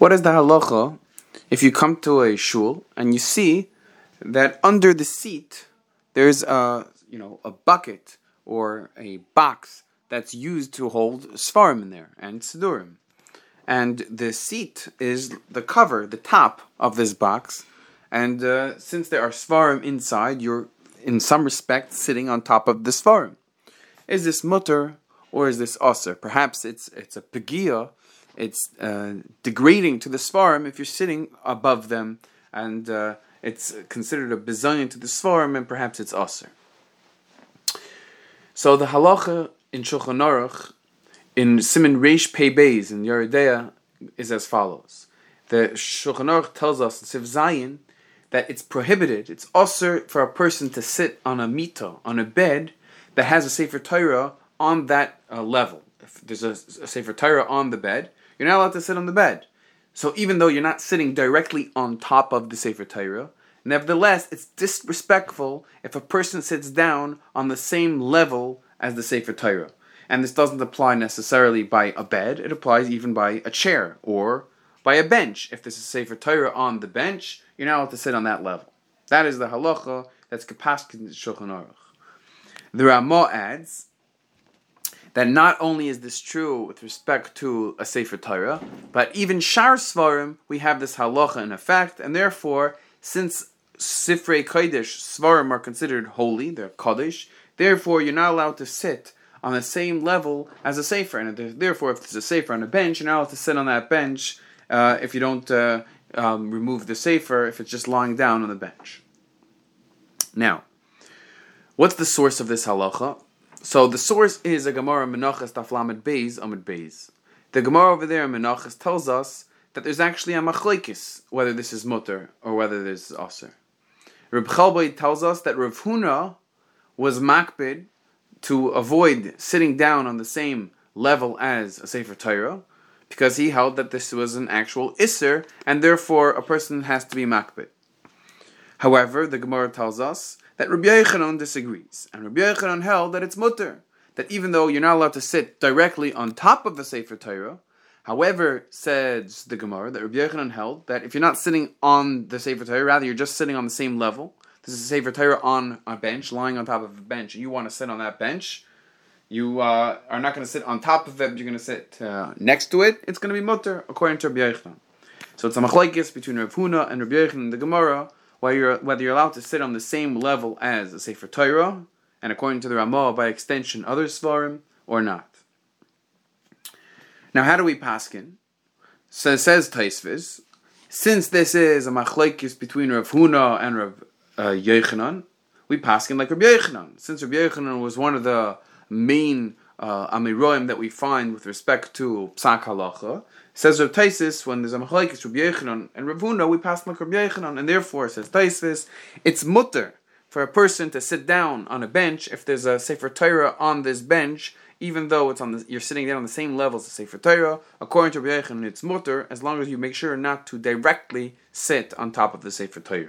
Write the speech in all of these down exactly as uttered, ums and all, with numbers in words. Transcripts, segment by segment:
What is the halacha if you come to a shul and you see that under the seat there's a you know a bucket or a box that's used to hold svarim in there and sidurim, and the seat is the cover, the top of this box, and uh, since there are svarim inside, you're in some respect sitting on top of the svarim. Is this mutter or is this aser? Perhaps it's it's a pegia. It's uh, degrading to the svarim if you're sitting above them, and uh, it's considered a bizayon to the svarim, and perhaps it's aser. So the halacha in Shulchan Aruch, in Siman Reish Pei Beis in Yoreh De'ah, is as follows. The Shulchan Aruch tells us in Siv Zayin that it's prohibited, it's aser for a person to sit on a mita, on a bed that has a Sefer Torah on that uh, level. If there's a, a Sefer Torah on the bed, you're not allowed to sit on the bed. So even though you're not sitting directly on top of the Sefer Torah, nevertheless, it's disrespectful if a person sits down on the same level as the Sefer Torah. And this doesn't apply necessarily by a bed, it applies even by a chair or by a bench. If there's a Sefer Torah on the bench, you're not allowed to sit on that level. That is the halacha that's kapasket in Shulchan Aruch. The Ramah adds that not only is this true with respect to a Sefer Torah, but even Shar Svarim, we have this halacha in effect, and therefore, since Sifrei Kodesh Svarim are considered holy, they're Kodesh, therefore you're not allowed to sit on the same level as a Sefer, and therefore if there's a Sefer on a bench, you're not allowed to sit on that bench uh, if you don't uh, um, remove the Sefer, if it's just lying down on the bench. Now, what's the source of this halacha? So the source is a Gemara Menachos Daf Lamed Beis Amud Beis. The Gemara over there in Menachos tells us that there's actually a machlekes whether this is mutter or whether this is aser. Reb Chalbai tells us that Rav Huna was makbid to avoid sitting down on the same level as a Sefer Torah because he held that this was an actual iser and therefore a person has to be makbid. However, the Gemara tells us that Rabbi Yochanan disagrees, and Rabbi Yochanan held that it's mutter, that even though you're not allowed to sit directly on top of the Sefer Torah, however, says the Gemara, that Rabbi Yochanan held that if you're not sitting on the Sefer Torah, rather you're just sitting on the same level, this is a Sefer Torah on a bench, lying on top of a bench, and you want to sit on that bench, you uh, are not going to sit on top of it, but you're going to sit uh, next to it, it's going to be mutter, according to Rabbi Yochanan. So it's a machlekes between Rav Huna and Rabbi Yochanan in the Gemara, whether you're, whether you're allowed to sit on the same level as a Sefer Torah, and according to the Ramah, by extension, other Svarim, or not. Now, how do we paskin? So says Taisvis, since this is a machlekes between Rav Huna and Rav uh, Yochanan, we paskin like Rav Yochanan. Since Rav Yochanan was one of the main uh, amiroim that we find with respect to Psak Halacha, says Rav Taisis, when there's a machlekes Rav Yochanan and Rav Huna, we pass like Rav Yochanan, and therefore, says Taisis, it's mutter for a person to sit down on a bench if there's a Sefer Torah on this bench, even though it's on the, you're sitting down on the same level as the Sefer Torah. According to Rav Yochanan, it's mutter as long as you make sure not to directly sit on top of the Sefer Torah.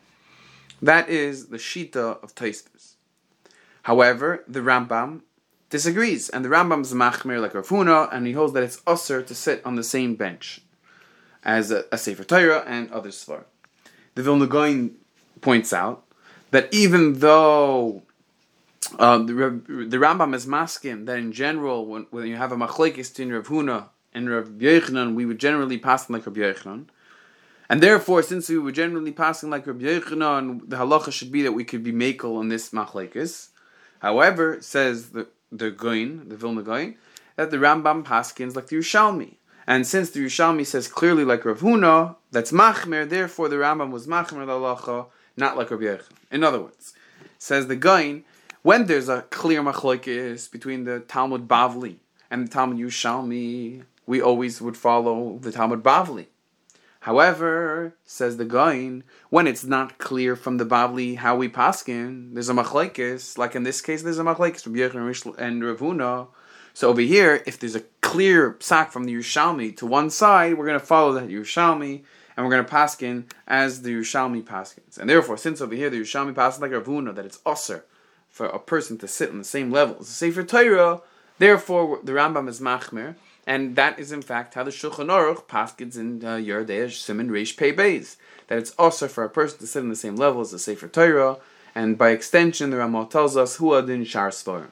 That is the shita of Taisis. However, the Rambam disagrees, and the Rambam is machmir like Rav Huna, and he holds that it's usher to sit on the same bench as a, a Sefer Torah and other Svar. The Vilna Gaon points out that even though uh, the, the Rambam is masking that in general, when, when you have a machlekes between Rav Huna and Rav Yochanan, we would generally pass like Rav Yochanan, and therefore, since we would generally passing like Rav Yochanan, the halacha should be that we could be mekel on this machlekes. However, says the the Goin, the Vilna Gaon, that the Rambam paskins like the Yerushalmi. And since the Yerushalmi says clearly like Rav Huna, that's machmer, therefore the Rambam was machmer the halacha, not like Rav Yochanan. In other words, says the Goin, when there's a clear machlokes between the Talmud Bavli and the Talmud Yerushalmi, we always would follow the Talmud Bavli. However, says the Gaon, when it's not clear from the Bavli how we paskin, there's a machlekes, like in this case, there's a machlekes, Rabbi Yochanan and Rav Huna. So over here, if there's a clear psak from the Yerushalmi to one side, we're going to follow that Yerushalmi, and we're going to paskin as the Yerushalmi paskins. And therefore, since over here the Yerushalmi paskins like Rav Huna, that it's usher for a person to sit on the same level as the Sefer Torah, therefore the Rambam is machmer, And that is in fact how the Shulchan Aruch paskins in uh, Yoreh Deah Siman Reish Pei Beis, that it's also for a person to sit on the same level as the Sefer Torah, and by extension the Ramah tells us Hu Adin Shar Svarim.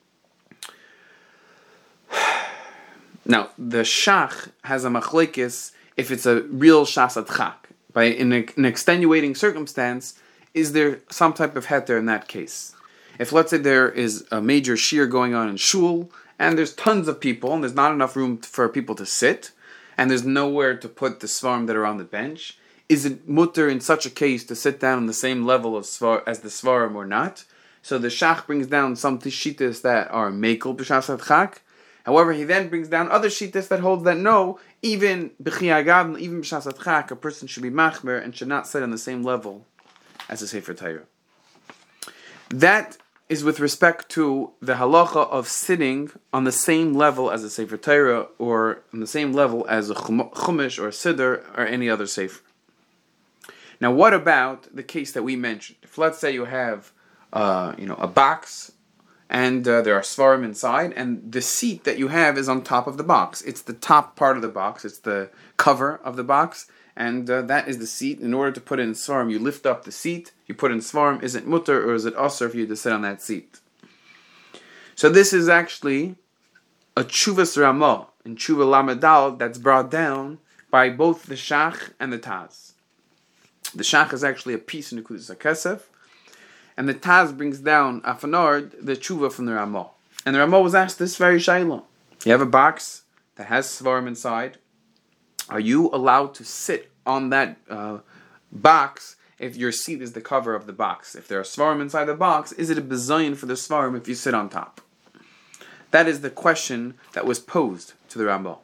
Now, the Shach has a machlekes if it's a real Shas Adchak. By in a, an extenuating circumstance, is there some type of heter in that case? If, let's say, there is a major shir going on in shul, and there's tons of people, and there's not enough room for people to sit, and there's nowhere to put the svarim that are on the bench, is it mutter in such a case to sit down on the same level of svar, as the svarim or not? So the Shach brings down some tishitas that are mekel b'shas adchak. However, he then brings down other shitas that holds that no, even b'chiyagad, even b'shas adchak, a person should be machmer and should not sit on the same level as the Sefer Torah. That is with respect to the halacha of sitting on the same level as a Sefer Torah, or on the same level as a Chumash or a Siddur or any other Sefer. Now, what about the case that we mentioned? If, let's say, you have uh, you know, a box, and uh, there are svarim inside, and the seat that you have is on top of the box. It's the top part of the box. It's the cover of the box, and uh, that is the seat. In order to put in svarim, you lift up the seat, you put in svarim. Is it mutter or is it asur for you to sit on that seat? So this is actually a tshuvas Ramah in Tshuva Lamedal that's brought down by both the Shach and the Taz. The Shach is actually a piece in the Nekudas HaKesef, and the Taz brings down Afanard, the tshuva from the Ramah. And the Ramah was asked this very shayla. You have a box that has svarim inside. Are you allowed to sit on that uh, box if your seat is the cover of the box? If there are svarim inside the box, is it a bezayin for the svarim if you sit on top? That is the question that was posed to the Ramah.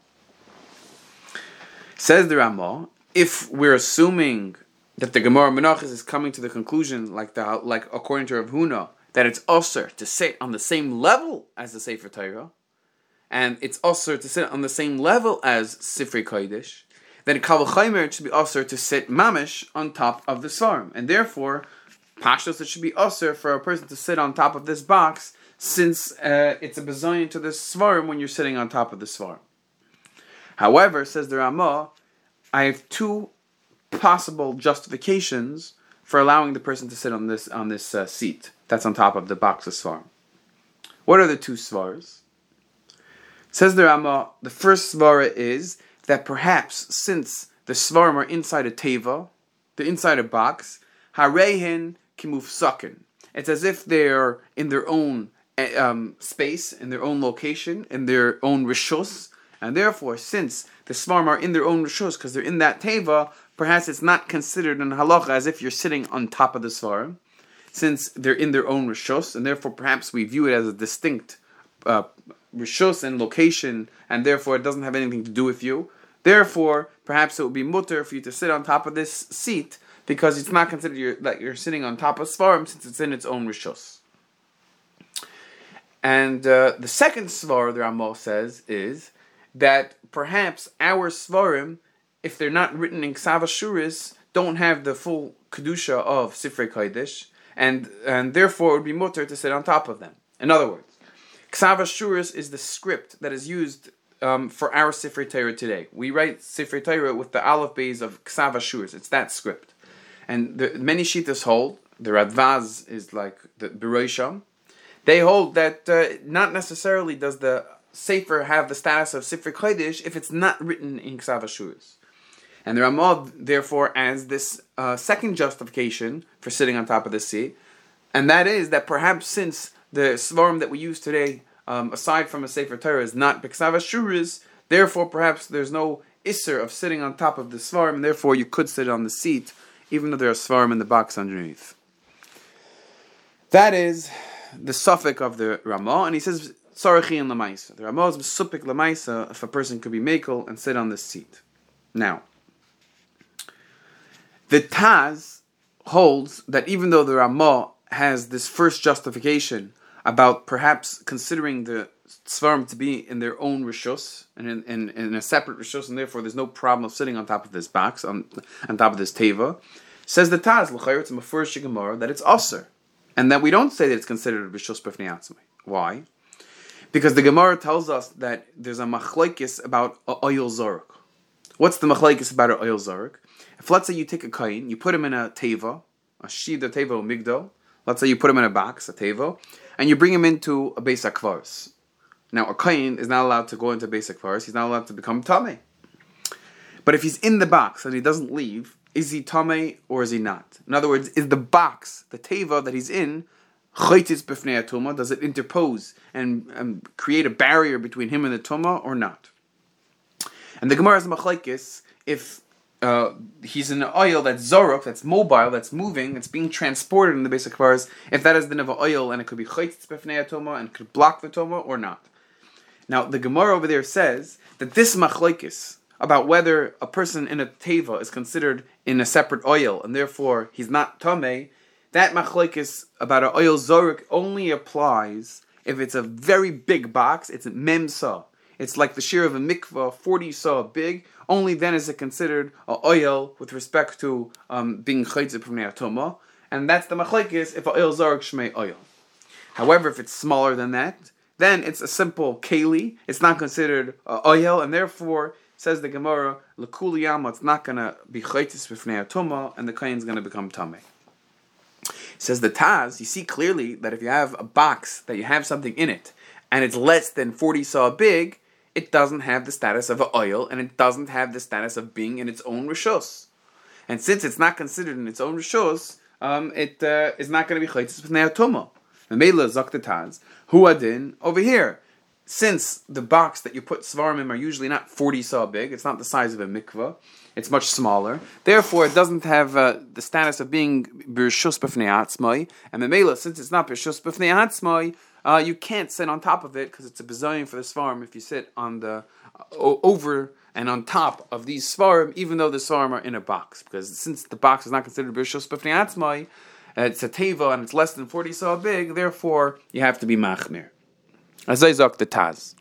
Says the Ramah, if we're assuming that the Gemara Menachos is coming to the conclusion, like the like according to Rav Huna, that it's usher to sit on the same level as the Sefer Torah, and it's usher to sit on the same level as Sifrei Kodesh, then Kal V'Chomer it should be usher to sit mamish on top of the svarim, and therefore, pashtos it should be usher for a person to sit on top of this box, since uh, it's a bezayin to the svarim when you're sitting on top of the svarim. However, says the Ramah, I have two possible justifications for allowing the person to sit on this on this uh, seat that's on top of the box of svarim. What are the two svars? Says the Ramah, the first svara is that perhaps since the svarim are inside a teva, they're inside a box, harehen kimufsakin. It's as if they're in their own um, space, in their own location, in their own rishus, and therefore, since the svarim are in their own rishus because they're in that teva, perhaps it's not considered in halacha as if you're sitting on top of the svarim, since they're in their own rishos, and therefore perhaps we view it as a distinct uh, rishos and location, and therefore it doesn't have anything to do with you. Therefore, perhaps it would be mutter for you to sit on top of this seat, because it's not considered you're, that you're sitting on top of svarim, since it's in its own rishos. And uh, the second svar the Ramah says is that perhaps our svarim, if they're not written in Ksav Ashuris, don't have the full kedusha of Sifrei Kodesh, and and therefore it would be mutter to sit on top of them. In other words, Ksav Ashuris is the script that is used um, for our Sifrei Torah today. We write Sifrei Torah with the aleph beis of Ksav Ashuris. It's that script, and the, many shittas hold, the Radvaz is like the Beroisham, they hold that uh, not necessarily does the Sefer have the status of Sifrei Kodesh if it's not written in Ksav Ashuris. And the Ramah therefore adds this uh, second justification for sitting on top of the seat, and that is that perhaps since the svarim that we use today, um, aside from a Sefer Torah, is not B'Ksav Ashuris, therefore perhaps there's no isser of sitting on top of the svarim, and therefore you could sit on the seat, even though there are svarim in the box underneath. That is the suffix of the Ramah, and he says Tzarachi and Lamaisa. The Ramah is Mesupik Lamaisa if a person could be makel and sit on this seat. Now, the Taz holds that even though the Ramah has this first justification about perhaps considering the Svarim to be in their own Rishus, and in, in, in a separate Rishus, and therefore there's no problem of sitting on top of this box, on, on top of this Teva, says the Taz, L'chayr, it's a Mefurish Gemara, that it's Aser, and that we don't say that it's considered a Rishus B'fnei Atzmai. Why? Because the Gemara tells us that there's a machlokes about a oil zoruk. What's the machlokes about an oil zoruk? If let's say you take a kain, you put him in a teva, a shida teva or migdal. Let's say you put him in a box, a teva, and you bring him into a beis hakvaros. Now a kain is not allowed to go into beis hakvaros. He's not allowed to become tamei. But if he's in the box and he doesn't leave, is he tamei or is he not? In other words, is the box, the teva that he's in, chaytis b'fnei atuma? Does it interpose and, and create a barrier between him and the tuma or not? And the Gemara has a machlokes if uh, he's in an oil that's zoruk, that's mobile, that's moving, it's being transported in the beis hakvaros, if that is the of oil and it could be chaytis b'fnei atuma and could block the tuma or not. Now the Gemara over there says that this machlokes about whether a person in a teva is considered in a separate oil and therefore he's not tamei, that machlokes about an oil zoruk only applies if it's a very big box. It's mem sa. It's like the shear of a mikvah, forty sa big. Only then is it considered an oil with respect to um, being chaytze b'fnei atoma, and that's the machlokes if an oil zoruk shmei oil. However, if it's smaller than that, then it's a simple keli. It's not considered uh, oil, and therefore, says the Gemara, l'kuli yama, it's not going to be chaytis b'fnei atoma, and the kain is going to become tamei. Says the Taz, you see clearly that if you have a box that you have something in it, and it's less than forty saw big, it doesn't have the status of an oil, and it doesn't have the status of being in its own rishos. And since it's not considered in its own rishos, um, it uh, is not going to be chaytis b'fnei atoma. Memela zok the Taz, hu adin over here. Since the box that you put svarim in are usually not forty saw big, it's not the size of a mikvah, it's much smaller. Therefore, it doesn't have uh, the status of being b'rishus b'fnei atzmai. And memela, since it's not b'rishus b'fnei atzmai, uh, you can't sit on top of it because it's a bizayon for the svarim if you sit on the uh, over and on top of these svarim, even though the svarim are in a box. Because since the box is not considered b'rishus b'fnei atzmai, uh, it's a teva and it's less than forty saw big. Therefore, you have to be machmir. As I zok the Taz.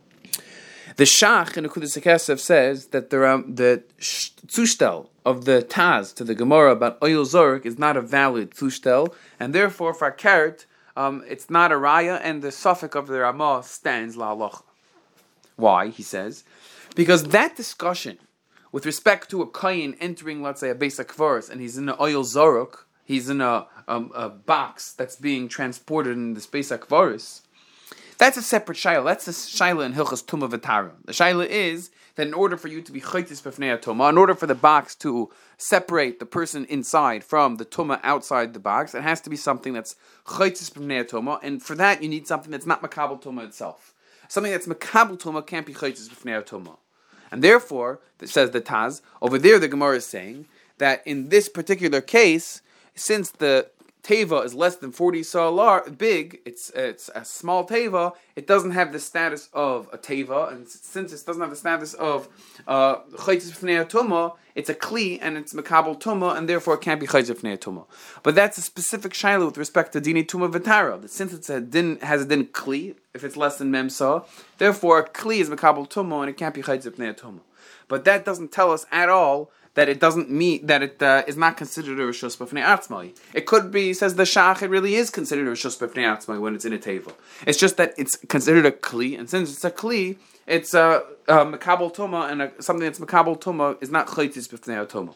The Shach in the Nekudas HaKesef says that the, um, the zushtel of the Taz to the Gemara about oil zoruk is not a valid zushtel, and therefore for a carrot, um, it's not a raya, and the suffix of the Ramah stands la halacha. Why? He says, because that discussion with respect to a kain entering, let's say, a beis hakvaros, and he's in an oil zoruk, he's in a, um, a box that's being transported in this beis hakvaros. That's a separate shaila. That's a shaila in Hilchas Tumah V'Tara. The shaila is that in order for you to be chaytis b'fnei atoma, in order for the box to separate the person inside from the tumah outside the box, it has to be something that's chaytis b'fnei atoma, and for that you need something that's not makabel tumah itself. Something that's makabel tumah can't be chaytis b'fnei atoma. And therefore, it says the Taz, over there the Gemara is saying that in this particular case, since the teva is less than forty saw lar- big, it's it's a small teva, it doesn't have the status of a teva, and since it doesn't have the status of chaytis b'fnei atuma, it's a kli, and it's makabel tuma, and therefore it can't be chaytis b'fnei atuma. But that's a specific shaila with respect to dini tuma v'tara, that since it's a din, has a din kli, if it's less than mem saw, therefore a kli is makabel tuma, and it can't be chaytis b'fnei atuma. But that doesn't tell us at all that it doesn't mean that it uh, is not considered a rishus b'fnei atzmai. It could be, says the Shach, it really is considered a rishus b'fnei atzmai when it's in a teva. It's just that it's considered a kli, and since it's a kli, it's a uh, makabel tuma, and a, something that's makabel tuma is not chaytis b'fnei atoma.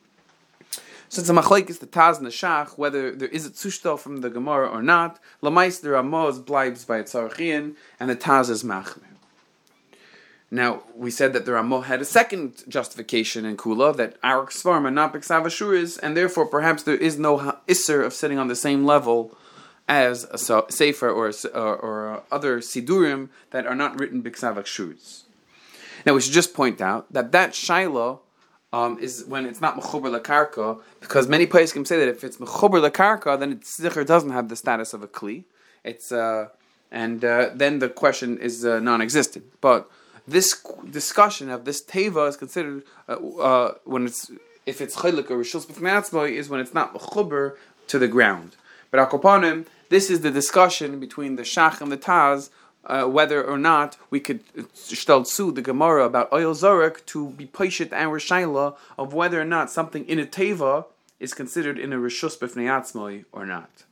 So it's a machlokes the Taz and the Shach whether there is a tzushtel from the Gemara or not. Lamais the Ramah blibes by its tzarachian, and the Taz is machmer. Now, we said that the Ramah had a second justification in Kula, that our Svarim are not B'ksav Ashuris, and therefore perhaps there is no Isser of sitting on the same level as a Sefer or, or, or other Sidurim that are not written B'ksav Ashuris. Now, we should just point out that that Shaila um, is when it's not Mechuber Lakarka, because many poskim say that if it's Mechuber Lakarka, then it Zicher doesn't have the status of a Kli. It's uh, and uh, then the question is uh, non-existent. But this discussion of this teva is considered uh, uh, when it's if it's chaylik or rishus b'fnei atzmai is when it's not mechuber to the ground. But akopanim, this is the discussion between the Shach and the Taz uh, whether or not we could shtel tzu the Gemara about oil zorek to be paishet our shaila of whether or not something in a teva is considered in a rishus b'fnei atzmai or not.